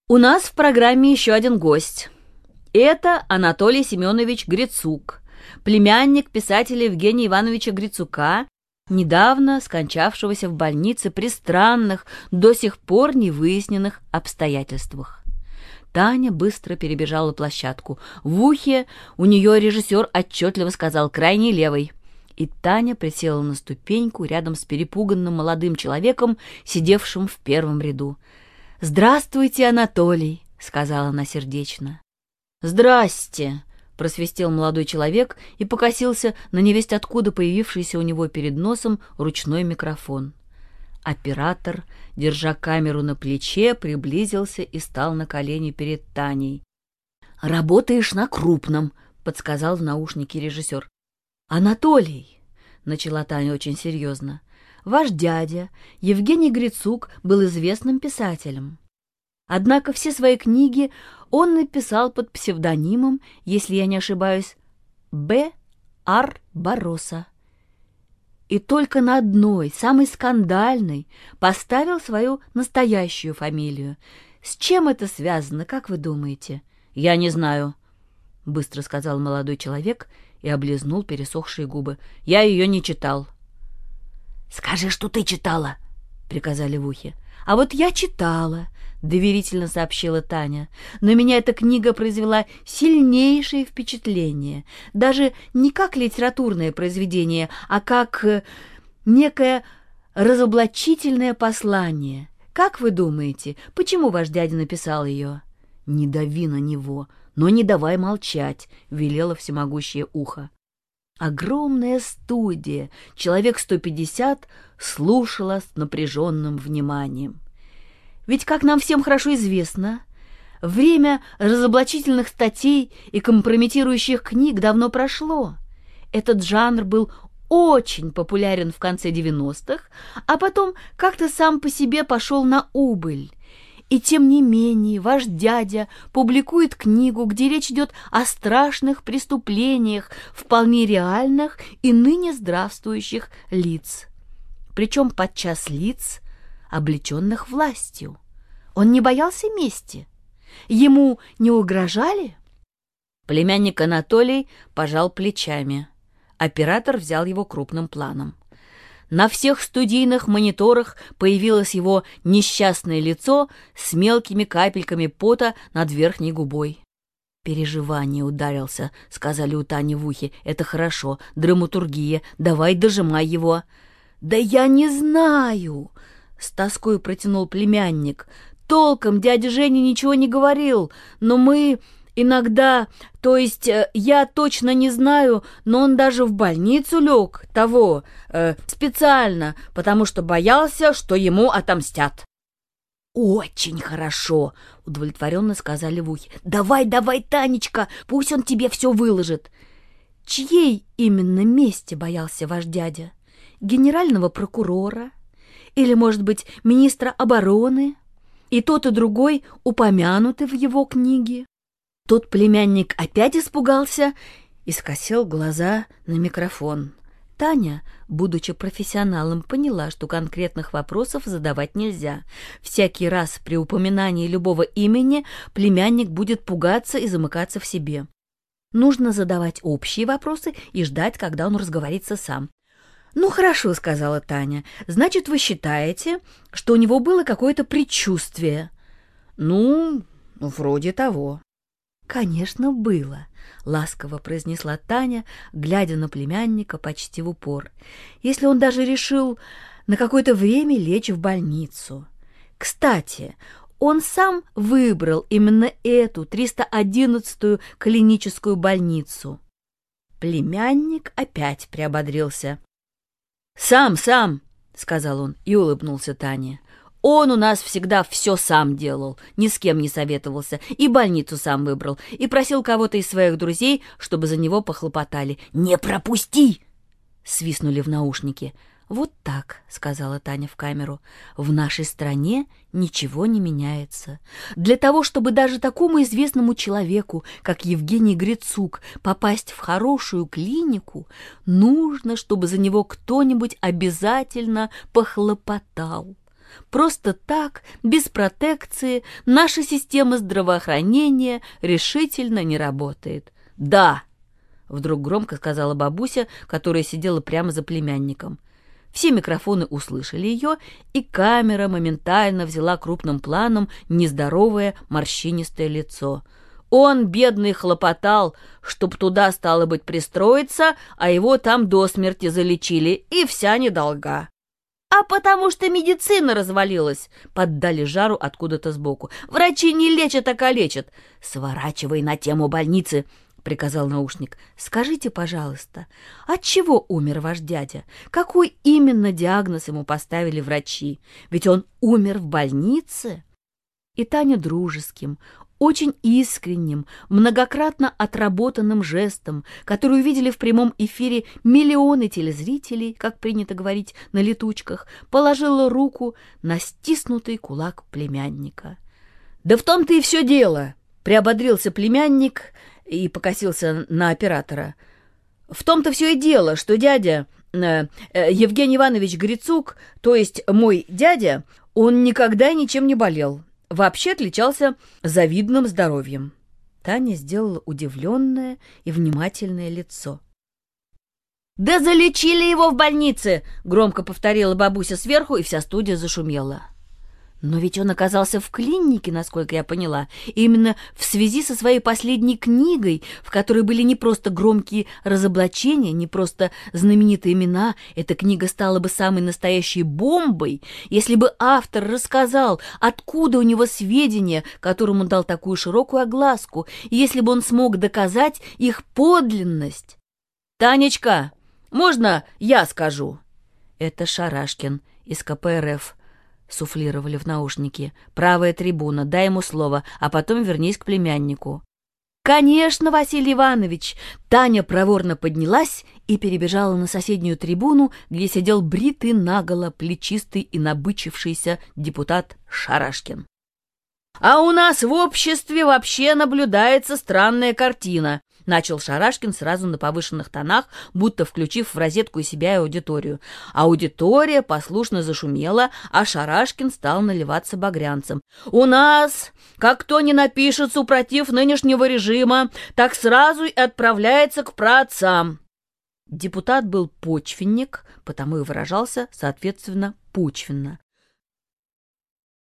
У нас в программе еще один гость. Это Анатолий Семенович Грицук, племянник писателя Евгения Ивановича Грицука, недавно скончавшегося в больнице при странных, до сих пор не выясненных обстоятельствах. Таня быстро перебежала площадку. В ухе у нее режиссер отчетливо сказал «крайний левый». И Таня присела на ступеньку рядом с перепуганным молодым человеком, сидевшим в первом ряду. «Здравствуйте, Анатолий», — сказала она сердечно. «Здрасте», — просвистел молодой человек и покосился на невесть откуда появившийся у него перед носом ручной микрофон. Оператор, держа камеру на плече, приблизился и стал на колени перед Таней. «Работаешь на крупном», — подсказал в наушнике режиссер. «Анатолий», — начала Таня очень серьезно, — «ваш дядя, Евгений Грицук, был известным писателем. Однако все свои книги он написал под псевдонимом, если я не ошибаюсь, Б. Ар Бароса. И только на одной, самой скандальной, поставил свою настоящую фамилию. С чем это связано, как вы думаете?» «Я не знаю», — быстро сказал молодой человек и облизнул пересохшие губы. «Я ее не читал». «Скажи, что ты читала», — приказали в ухе. «А вот я читала», — доверительно сообщила Таня. «Но меня эта книга произвела сильнейшее впечатление. Даже не как литературное произведение, а как некое разоблачительное послание. Как вы думаете, почему ваш дядя написал ее?» «Не дави на него, но не давай молчать», — велело всемогущее ухо. Огромная студия, человек 150, слушала с напряженным вниманием. Ведь, как нам всем хорошо известно, время разоблачительных статей и компрометирующих книг давно прошло. Этот жанр был очень популярен в конце 90-х, а потом как-то сам по себе пошел на убыль. И тем не менее ваш дядя публикует книгу, где речь идет о страшных преступлениях вполне реальных и ныне здравствующих лиц. Причем подчас лиц, облеченных властью. Он не боялся мести? Ему не угрожали? Племянник Анатолий пожал плечами. Оператор взял его крупным планом. На всех студийных мониторах появилось его несчастное лицо с мелкими капельками пота над верхней губой. «Переживание ударился», — сказали у Тани в ухе. «Это хорошо, драматургия, давай дожимай его». «Да я не знаю», — с тоской протянул племянник. «Толком дядя Женя ничего не говорил, но мы иногда, то есть я точно не знаю, но он даже в больницу лег специально, потому что боялся, что ему отомстят». «Очень хорошо», — удовлетворенно сказали в ухе. «Давай, давай, Танечка, пусть он тебе все выложит». «Чьей именно мести боялся ваш дядя? Генерального прокурора? Или, может быть, министра обороны? И тот, и другой упомянуты в его книге?» Тут племянник опять испугался и скосил глаза на микрофон. Таня, будучи профессионалом, поняла, что конкретных вопросов задавать нельзя. Всякий раз при упоминании любого имени племянник будет пугаться и замыкаться в себе. Нужно задавать общие вопросы и ждать, когда он разговорится сам. «Ну, хорошо», — сказала Таня. «Значит, вы считаете, что у него было какое-то предчувствие?» «Ну, вроде того». «Конечно, было», — ласково произнесла Таня, глядя на племянника почти в упор. «Если он даже решил на какое-то время лечь в больницу. Кстати, он сам выбрал именно эту 311-ю клиническую больницу». Племянник опять приободрился. «Сам», — сказал он и улыбнулся Тане. «Он у нас всегда все сам делал, ни с кем не советовался, и больницу сам выбрал, и просил кого-то из своих друзей, чтобы за него похлопотали. Не пропусти!» — свистнули в наушники. «Вот так», — сказала Таня в камеру, — «в нашей стране ничего не меняется. Для того, чтобы даже такому известному человеку, как Евгений Грицук, попасть в хорошую клинику, нужно, чтобы за него кто-нибудь обязательно похлопотал. Просто так, без протекции, наша система здравоохранения решительно не работает. «Да!» — вдруг громко сказала бабуся, которая сидела прямо за племянником. Все микрофоны услышали ее, и камера моментально взяла крупным планом нездоровое морщинистое лицо. Он, бедный, хлопотал, чтоб туда, стало быть, пристроиться, а его там до смерти залечили, и вся недолга. «А потому что медицина развалилась!» — поддали жару откуда-то сбоку. «Врачи не лечат, а калечат!» «Сворачивай на тему больницы!» — приказал наушник. «Скажите, пожалуйста, от чего умер ваш дядя? Какой именно диагноз ему поставили врачи? Ведь он умер в больнице?» И Таня дружеским, очень искренним, многократно отработанным жестом, который увидели в прямом эфире миллионы телезрителей, как принято говорить на летучках, положила руку на стиснутый кулак племянника. «Да в том-то и все дело!» — приободрился племянник и покосился на оператора. «В том-то все и дело, что дядя Евгений Иванович Грицук, то есть мой дядя, он никогда ничем не болел. Вообще отличался завидным здоровьем». Таня сделала удивленное и внимательное лицо. «Да залечили его в больнице!» — громко повторила бабуся сверху, и вся студия зашумела. «Но ведь он оказался в клинике, насколько я поняла, именно в связи со своей последней книгой, в которой были не просто громкие разоблачения, не просто знаменитые имена. Эта книга стала бы самой настоящей бомбой, если бы автор рассказал, откуда у него сведения, которым он дал такую широкую огласку, и если бы он смог доказать их подлинность. «Танечка, можно я скажу?» «Это Шарашкин из КПРФ», — суфлировали в наушники. «Правая трибуна, дай ему слово, а потом вернись к племяннику». «Конечно, Василий Иванович!» Таня проворно поднялась и перебежала на соседнюю трибуну, где сидел бритый наголо, плечистый и набычившийся депутат Шарашкин. «А у нас в обществе вообще наблюдается странная картина», — начал Шарашкин сразу на повышенных тонах, будто включив в розетку и себя, и аудиторию. Аудитория послушно зашумела, а Шарашкин стал наливаться багрянцем. «У нас, как кто не напишет супротив нынешнего режима, так сразу и отправляется к праотцам». Депутат был почвенник, потому и выражался, соответственно, почвенно.